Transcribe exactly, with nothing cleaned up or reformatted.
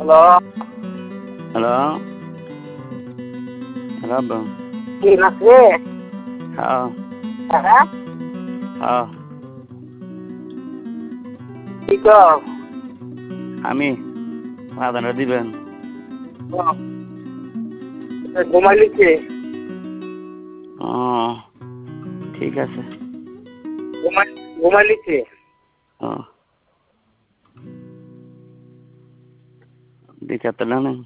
Hello hello hello আব্বু কি নাচবে? হ্যাঁ হ্যাঁ হ্যাঁ কি কর? আমি আদানটা দিবেন। ঘুমাইলিছে? ও ঠিক আছে। ঘুমাই ঘুমাইলিছে? ও দিতে তো না